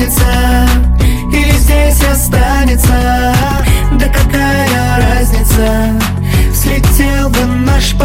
разница, или здесь останется? Да какая разница? Слетел бы наш